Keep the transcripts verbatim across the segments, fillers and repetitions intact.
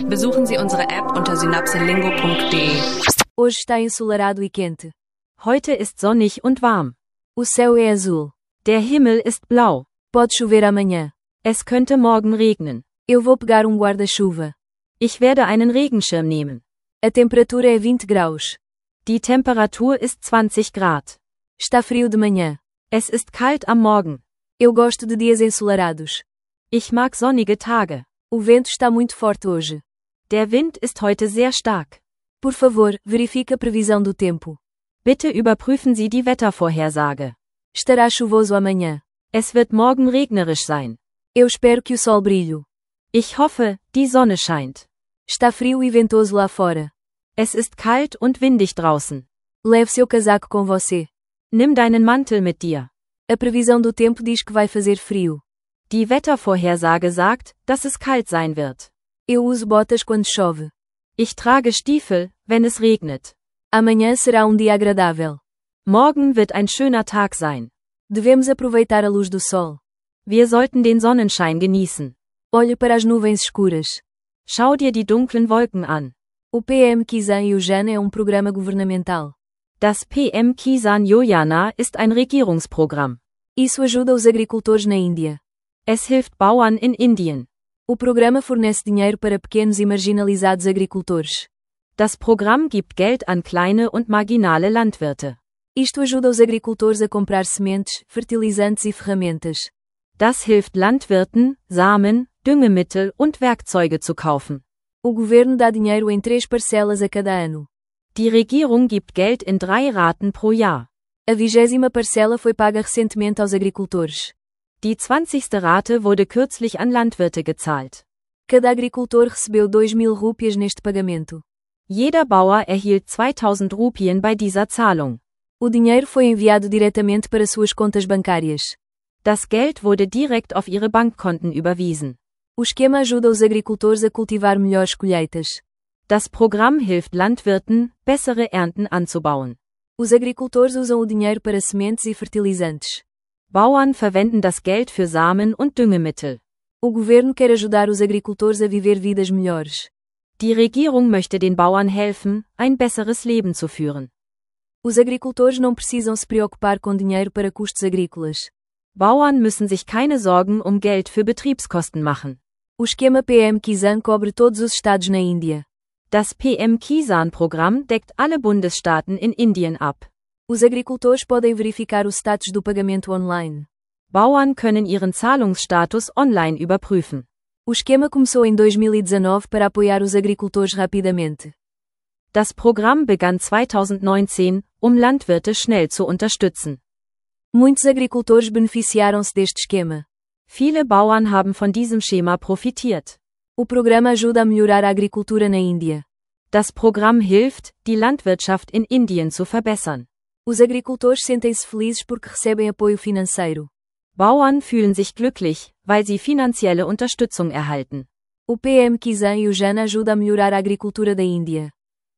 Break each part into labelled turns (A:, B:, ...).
A: Besuchen Sie unsere App unter synapselingo punkt de.
B: Hoje está ensolarado e quente.
C: Heute ist sonnig und warm.
B: O céu é azul.
C: Der Himmel ist blau.
B: Pode chover amanhã.
C: Es könnte morgen regnen.
B: Eu vou pegar um guarda-chuva.
C: Ich werde einen Regenschirm nehmen.
B: A temperatura é vinte graus.
C: Die Temperatur ist zwanzig Grad.
B: Está frio de manhã.
C: Es ist kalt am Morgen.
B: Eu gosto de dias ensolarados.
C: Ich mag sonnige Tage.
B: O vento está muito forte hoje.
C: Der Wind ist heute sehr stark.
B: Por favor, verifique a previsão do tempo.
C: Bitte überprüfen Sie die Wettervorhersage.
B: Estará chuvoso amanhã.
C: Es wird morgen regnerisch sein.
B: Eu espero que o sol brilhe.
C: Ich hoffe, die Sonne scheint.
B: Está frio e ventoso lá fora.
C: Es ist kalt und windig draußen.
B: Leve seu casaco com você.
C: Nimm deinen Mantel mit dir.
B: A previsão do tempo diz que vai fazer frio.
C: Die Wettervorhersage sagt, dass es kalt sein wird.
B: Eu uso botas quando chove.
C: Ich trage Stiefel, wenn es regnet.
B: Amanhã será um dia agradável.
C: Morgen wird ein schöner Tag sein.
B: Devemos aproveitar a luz do sol.
C: Wir sollten den Sonnenschein genießen.
B: Olhe para as nuvens escuras.
C: Schau dir die dunklen Wolken an.
B: O P M Kisan Yojana é um programa governamental.
C: Das P M Kisan Yojana ist ein Regierungsprogramm.
B: Isso ajuda os agricultores na Índia.
C: Es hilft Bauern in Indien.
B: O programa fornece dinheiro para pequenos e marginalizados agricultores.
C: Das Programm gibt Geld an kleine und marginale Landwirte.
B: Isto ajuda os agricultores a comprar sementes, fertilizantes e ferramentas.
C: Das hilft Landwirten, Samen, Düngemittel und Werkzeuge zu kaufen.
B: O governo dá dinheiro em três parcelas a cada ano.
C: Die Regierung gibt Geld in drei Raten pro Jahr.
B: A vigésima parcela foi paga recentemente aos agricultores.
C: Die zwanzigste Rate wurde kürzlich an Landwirte gezahlt.
B: Cada agricultor recebeu dois mil rúpias neste pagamento.
C: Jeder Bauer erhielt zweitausend Rupien bei dieser Zahlung.
B: O dinheiro foi enviado diretamente para suas contas bancárias.
C: Das Geld wurde direkt auf ihre Bankkonten überwiesen.
B: O esquema ajuda os agricultores a cultivar melhores colheitas.
C: Das Programm hilft Landwirten, bessere Ernten anzubauen.
B: Os agricultores usam o dinheiro para sementes e fertilizantes.
C: Bauern verwenden das Geld für Samen und Düngemittel.
B: O governo quer ajudar os agricultores a viver vidas melhores.
C: Die Regierung möchte den Bauern helfen, ein besseres Leben zu führen.
B: Os agricultores não precisam se preocupar com dinheiro para custos agrícolas.
C: Bauern müssen sich keine Sorgen um Geld für Betriebskosten machen.
B: O esquema P M Kisan cobre todos os estados na Índia.
C: Das P M Kisan-Programm deckt alle Bundesstaaten in Indien ab.
B: Os agricultores podem verificar o status do pagamento online.
C: Bauern können ihren Zahlungsstatus online überprüfen.
B: O esquema começou em dois mil e dezenove para apoiar os agricultores rapidamente.
C: Das Programm begann zweitausendneunzehn, um Landwirte schnell zu unterstützen.
B: Muitos agricultores beneficiaram-se deste esquema.
C: Viele Bauern haben von diesem Schema profitiert.
B: O programa ajuda a melhorar a agricultura na Índia.
C: Das Programm hilft, die Landwirtschaft in Indien zu verbessern.
B: Os agricultores sentem-se felizes porque recebem apoio financeiro.
C: Bauern fühlen sich glücklich, weil sie finanzielle Unterstützung erhalten.
B: O P M Kisan Yojana ajuda a melhorar a agricultura da Índia.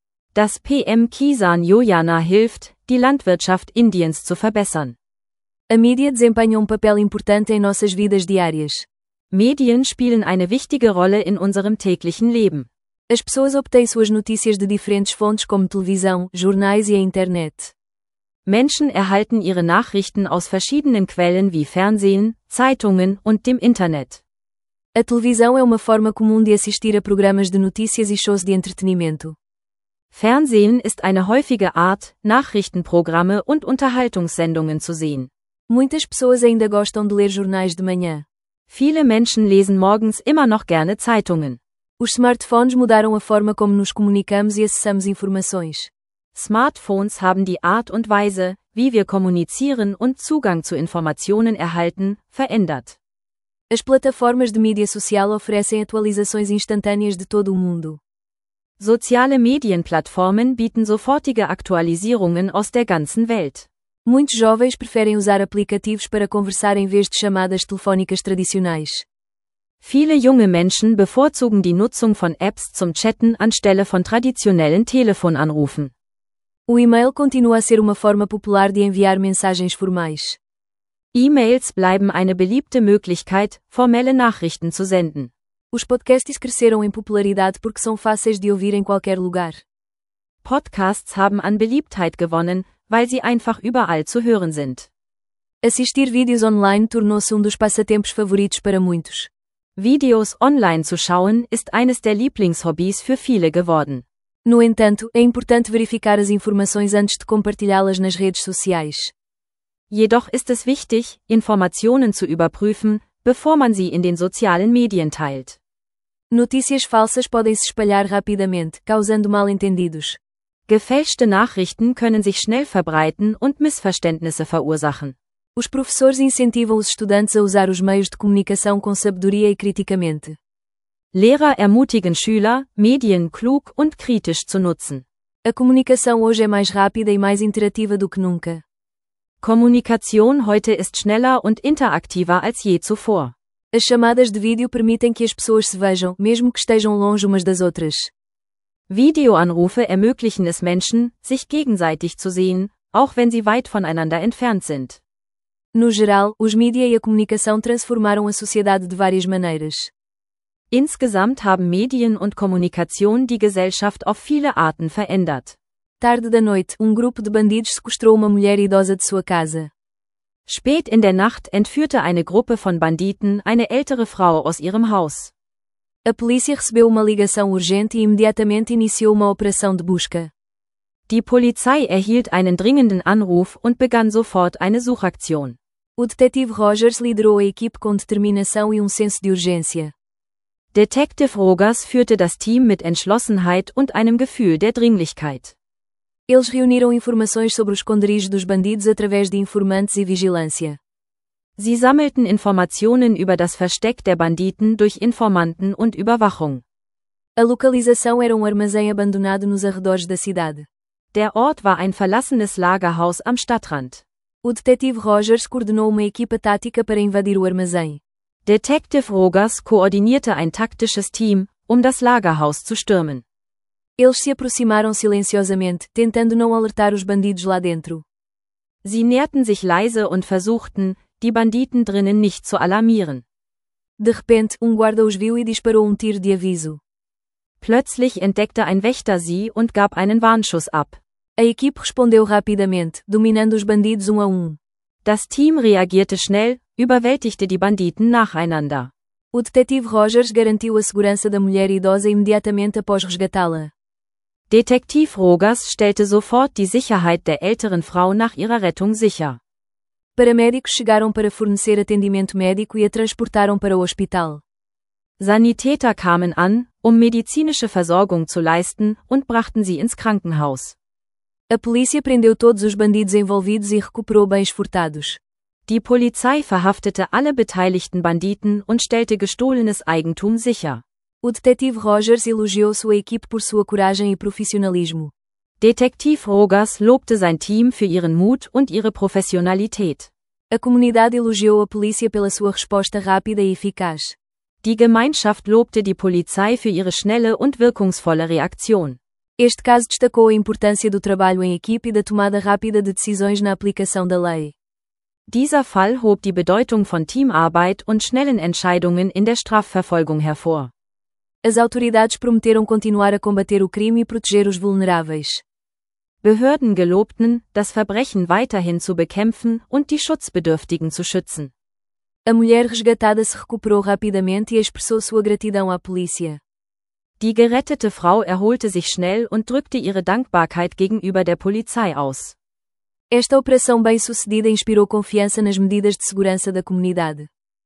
C: Das P M Kisan Yojana hilft, die Landwirtschaft Indiens zu verbessern.
B: A mídia desempenha um papel importante em nossas vidas diárias.
C: Medien spielen eine wichtige Rolle in unserem täglichen Leben.
B: As pessoas obtêm suas notícias de diferentes fontes como televisão, jornais e a internet.
C: Menschen erhalten ihre Nachrichten aus verschiedenen Quellen wie Fernsehen, Zeitungen und dem Internet.
B: A televisão é uma forma comum de assistir a programas de notícias e shows de entretenimento.
C: Fernsehen ist eine häufige Art, Nachrichtenprogramme und Unterhaltungssendungen zu sehen.
B: Muitas pessoas ainda gostam de ler jornais de manhã.
C: Viele Menschen lesen morgens immer noch gerne Zeitungen.
B: Os smartphones mudaram a forma como nos comunicamos e acessamos informações.
C: Smartphones haben die Art und Weise, wie wir kommunizieren und Zugang zu Informationen erhalten, verändert.
B: As plataformas de mídia social oferecem atualizações instantâneas de todo o mundo.
C: Soziale Medienplattformen bieten sofortige Aktualisierungen aus der ganzen Welt.
B: Muitos jovens preferem usar aplicativos para conversar em vez de chamadas telefónicas tradicionais.
C: Viele junge Menschen bevorzugen die Nutzung von Apps zum Chatten anstelle von traditionellen Telefonanrufen.
B: O e-mail continua a ser uma forma popular de enviar mensagens formais.
C: E-Mails bleiben eine beliebte Möglichkeit, formelle Nachrichten zu senden.
B: Os podcasts cresceram em popularidade porque são fáceis de ouvir em qualquer lugar.
C: Podcasts haben an Beliebtheit gewonnen, weil sie einfach überall zu hören sind.
B: Assistir vídeos online tornou-se um dos passatempos favoritos para muitos.
C: Videos online zu schauen ist eines der Lieblingshobbys für viele geworden.
B: No entanto, é importante verificar as informações antes de compartilhá-las nas redes sociais.
C: Jedoch ist es wichtig, Informationen zu überprüfen, bevor man sie in den sozialen Medien teilt.
B: Notícias falsas podem se espalhar rapidamente, causando mal-entendidos.
C: Gefälschte Nachrichten können sich schnell verbreiten und Missverständnisse verursachen.
B: Os professores incentivam os estudantes a usar os meios de comunicação com sabedoria e criticamente.
C: Lehrer ermutigen Schüler, Medien klug und kritisch zu nutzen.
B: A comunicação hoje é mais rápida e mais interativa do que nunca.
C: Kommunikation heute ist schneller und interaktiver als je zuvor.
B: As chamadas de vídeo permitem que as pessoas se vejam, mesmo que estejam longe umas das outras.
C: Videoanrufe ermöglichen es Menschen, sich gegenseitig zu sehen, auch wenn sie weit voneinander entfernt sind.
B: No geral, os mídia e a comunicação transformaram a sociedade de várias maneiras.
C: Insgesamt haben Medien und Kommunikation die Gesellschaft auf viele Arten verändert.
B: Tarde da noite, um grupo de bandidos sequestrou uma mulher idosa de sua casa.
C: Spät in der Nacht entführte eine Gruppe von Banditen eine ältere Frau aus ihrem Haus.
B: A polícia recebeu uma ligação urgente e imediatamente iniciou uma operação de busca.
C: Die Polizei erhielt einen dringenden Anruf und begann sofort eine Suchaktion.
B: O detetive Rogers liderou a equipe com determinação e um senso de urgência.
C: Detective Rogers führte das Team mit Entschlossenheit und einem Gefühl der Dringlichkeit.
B: Eles reuniram informações sobre os esconderijos dos bandidos através de informantes e vigilância.
C: Sie sammelten Informationen über das Versteck der Banditen durch Informanten und Überwachung.
B: A localização era um armazém abandonado nos arredores da cidade.
C: Der Ort war ein verlassenes Lagerhaus am Stadtrand.
B: O detetive Rogers coordenou uma equipa tática para invadir o armazém.
C: Detective Rogers koordinierte ein taktisches Team, um das Lagerhaus zu stürmen.
B: Eles se aproximaram silenciosamente, tentando não alertar os bandidos lá dentro.
C: Sie näherten sich leise und versuchten, die Banditen drinnen nicht zu alarmieren.
B: De repente, um guarda os viu e disparou um tiro de aviso.
C: Plötzlich entdeckte ein Wächter sie und gab einen Warnschuss ab.
B: A equipe respondeu rapidamente, dominando os bandidos um a um.
C: Das Team reagierte schnell, überwältigte die Banditen nacheinander.
B: O detetive Rogers garantiu a segurança da mulher idosa imediatamente após resgatá-la.
C: Detektiv Rogers stellte sofort die Sicherheit der älteren Frau nach ihrer Rettung sicher.
B: Paramédicos chegaram para fornecer atendimento médico e a transportaram para o hospital.
C: Sanitäter kamen an, um medizinische Versorgung zu leisten, und brachten sie ins Krankenhaus.
B: A polícia prendeu todos os bandidos envolvidos e recuperou bens furtados.
C: Die Polizei verhaftete alle beteiligten Banditen und stellte gestohlenes Eigentum sicher.
B: O detetive Rogers elogiou sua equipe por sua coragem e profissionalismo.
C: Detektiv Rogers lobte sein Team für ihren Mut und ihre Professionalität.
B: A comunidade elogiou a polícia pela sua resposta rápida e eficaz.
C: Die Gemeinschaft lobte die Polizei für ihre schnelle und wirkungsvolle Reaktion.
B: Este caso destacou a importância do trabalho em equipe e da tomada rápida de decisões na aplicação da lei.
C: Dieser Fall hob die Bedeutung von Teamarbeit und schnellen Entscheidungen in der Strafverfolgung hervor.
B: As autoridades prometeram continuar a combater o crime e proteger os vulneráveis.
C: Behörden gelobten, das Verbrechen weiterhin zu bekämpfen und die Schutzbedürftigen zu schützen.
B: A mulher resgatada se recuperou rapidamente e expressou sua gratidão à polícia.
C: Die gerettete Frau erholte sich schnell und drückte ihre Dankbarkeit gegenüber der Polizei aus.
B: Esta operação bem-sucedida inspirou confiança nas medidas de segurança da comunidade.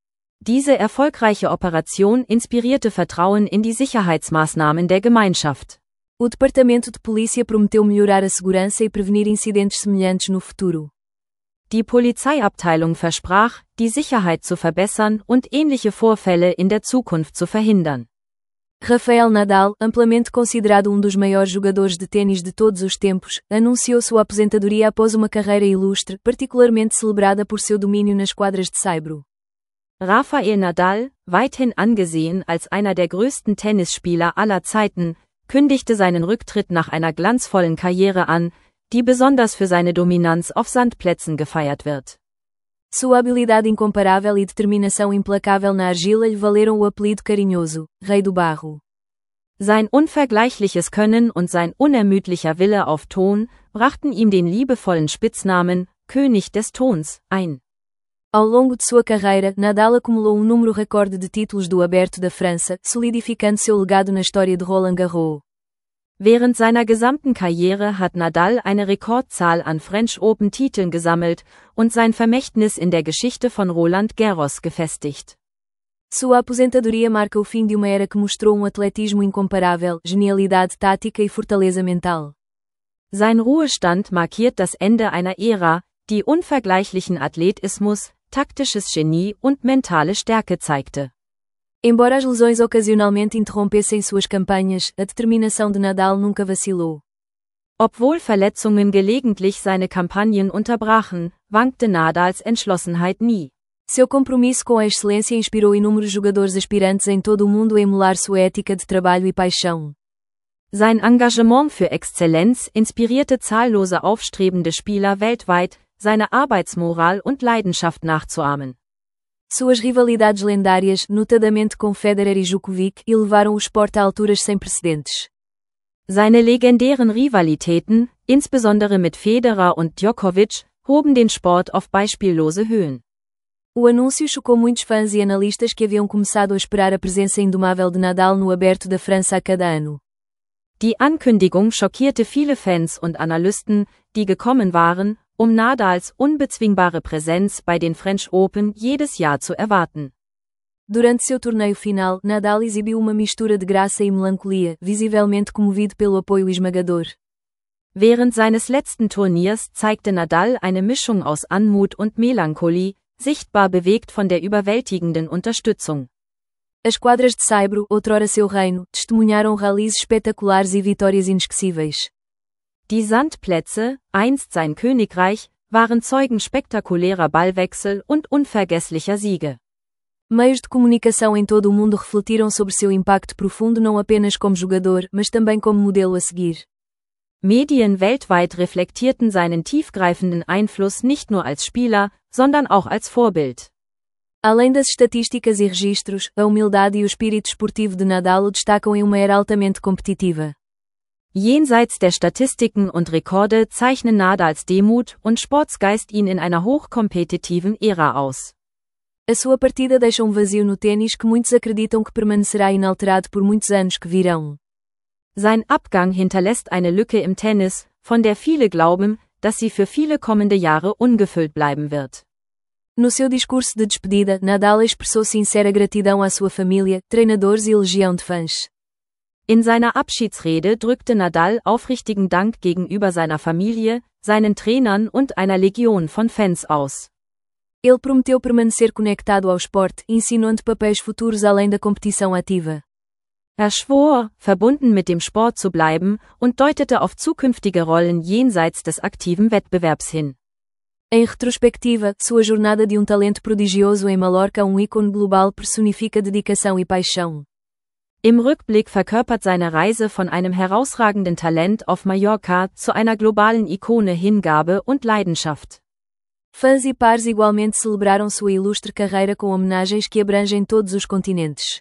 C: Diese erfolgreiche Operation inspirierte Vertrauen in die Sicherheitsmaßnahmen der Gemeinschaft.
B: O departamento de polícia prometeu melhorar a segurança e prevenir incidentes semelhantes no futuro.
C: Die Polizeiabteilung versprach, die Sicherheit zu verbessern und ähnliche Vorfälle in der Zukunft zu verhindern.
B: Rafael Nadal, amplamente considerado um dos maiores jogadores de tênis de todos os tempos, anunciou sua aposentadoria após uma carreira ilustre, particularmente celebrada por seu domínio nas quadras de saibro.
C: Rafael Nadal, weithin angesehen als einer der größten Tennisspieler aller Zeiten, kündigte seinen Rücktritt nach einer glanzvollen Karriere an, die besonders für seine Dominanz auf Sandplätzen gefeiert wird.
B: Sua habilidade incomparável e determinação implacável na argila lhe valeram o apelido carinhoso, Rei do Barro.
C: Sein unvergleichliches Können und sein unermüdlicher Wille auf Ton brachten ihm den liebevollen Spitznamen König des Tons ein.
B: Ao longo de sua carreira, Nadal acumulou um número recorde de títulos do Aberto da França, solidificando seu legado na história de Roland Garros.
C: Während seiner gesamten Karriere hat Nadal eine Rekordzahl an French Open-Titeln gesammelt und sein Vermächtnis in der Geschichte von Roland Garros gefestigt.
B: Sua aposentadoria marca o fim de uma era que mostrou um atletismo incomparável, genialidade tática e fortaleza mental.
C: Sein Ruhestand markiert das Ende einer Ära, die unvergleichlichen Athletismus, taktisches Genie und mentale Stärke zeigte.
B: Embora as lesões ocasionalmente interrompessem suas campanhas, a determinação de Nadal nunca vacilou.
C: Obwohl Verletzungen gelegentlich seine Kampagnen unterbrachen, wankte Nadals Entschlossenheit nie.
B: Seu compromisso com a excelência inspirou inúmeros jogadores aspirantes em todo o mundo a emular sua ética de trabalho e paixão.
C: Sein Engagement für Exzellenz inspirierte zahllose aufstrebende Spieler weltweit, seine Arbeitsmoral und Leidenschaft nachzuahmen.
B: Suas rivalidades lendárias, notadamente com Federer e Djokovic, elevaram o esporte a alturas sem precedentes.
C: Seine legendären Rivalitäten, insbesondere mit Federer und Djokovic, hoben den Sport auf beispiellose Höhen.
B: O anúncio chocou muitos fãs e analistas que haviam começado a esperar a presença indomável de Nadal no Aberto da França a cada ano.
C: Die Ankündigung schockierte viele Fans und Analysten, die gekommen waren, um Nadals unbezwingbare Präsenz bei den French Open jedes Jahr zu erwarten.
B: Durante seu torneio final, Nadal exibiu uma mistura de graça e melancolia, visivelmente comovido pelo apoio esmagador.
C: Während seines letzten Turniers zeigte Nadal eine Mischung aus Anmut und Melancholie, sichtbar bewegt von der überwältigenden Unterstützung.
B: As quadras de Saibro, outrora seu reino, testemunharam rallies espetaculares e vitórias inesquecíveis.
C: Die Sandplätze, einst sein Königreich, waren Zeugen spektakulärer Ballwechsel und unvergesslicher Siege.
B: Meios de comunicação em todo o mundo refletiram sobre seu impacto profundo não apenas como jogador, mas também como modelo a seguir.
C: Medien weltweit reflektierten seinen tiefgreifenden Einfluss nicht nur als Spieler, sondern auch als Vorbild.
B: Além das estatísticas e registros, a humildade e o espírito esportivo de Nadal o destacam em uma era altamente competitiva.
C: Jenseits der Statistiken und Rekorde zeichnen Nadals Demut und Sportsgeist ihn in einer hochkompetitiven Ära aus.
B: A sua partida deixa um vazio no tênis que muitos acreditam que permanecerá inalterado por muitos anos que virão.
C: Sein Abgang hinterlässt eine Lücke im Tennis, von der viele glauben, dass sie für viele kommende Jahre ungefüllt bleiben wird.
B: No seu discurso de despedida, Nadal expressou sincera gratidão à sua família, treinadores e legião de fãs.
C: In seiner Abschiedsrede drückte Nadal aufrichtigen Dank gegenüber seiner Familie, seinen Trainern und einer Legion von Fans aus.
B: Ele prometeu permanecer conectado ao esporte, insinuando papéis futuros além da competição ativa.
C: Er schwor, verbunden mit dem Sport zu bleiben, und deutete auf zukünftige Rollen jenseits des aktiven Wettbewerbs hin.
B: Em retrospectiva, sua jornada de um talento prodigioso em Mallorca, um ícone global, personifica dedicação e paixão.
C: Im Rückblick verkörpert seine Reise von einem herausragenden Talent auf Mallorca zu einer globalen Ikone Hingabe und Leidenschaft.
B: Fãs e pares igualmente celebraram sua ilustre carreira com homenagens que abrangem todos os continentes.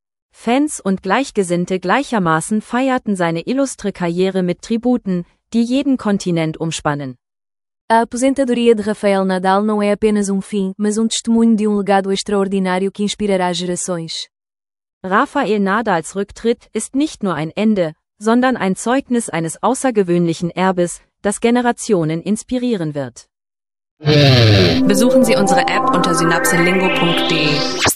C: Fans und Gleichgesinnte gleichermaßen feierten seine illustre Karriere mit Tributen, die jeden Kontinent umspannen.
B: A aposentadoria de Rafael Nadal não é apenas um fim, mas um testemunho de um legado extraordinário que inspirará gerações.
C: Rafael Nadals Rücktritt ist nicht nur ein Ende, sondern ein Zeugnis eines außergewöhnlichen Erbes, das Generationen inspirieren wird.
A: Besuchen Sie unsere App unter synapselingo punkt de.